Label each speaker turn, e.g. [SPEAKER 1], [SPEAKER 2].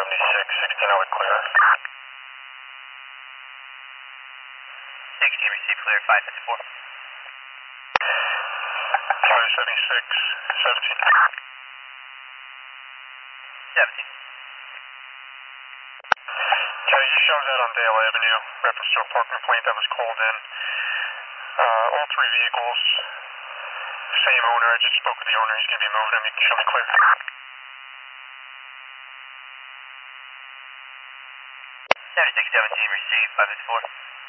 [SPEAKER 1] 16 out clear.
[SPEAKER 2] 16 received clear, 554.
[SPEAKER 1] Charlie 76, 17.
[SPEAKER 2] 17.
[SPEAKER 1] Charlie, just shows that on Dale Avenue, reference to a park complaint that was called in. All three vehicles, same owner. I just spoke with the owner. He's going to be moving them. You can show me clear.
[SPEAKER 2] 7617 received, 554.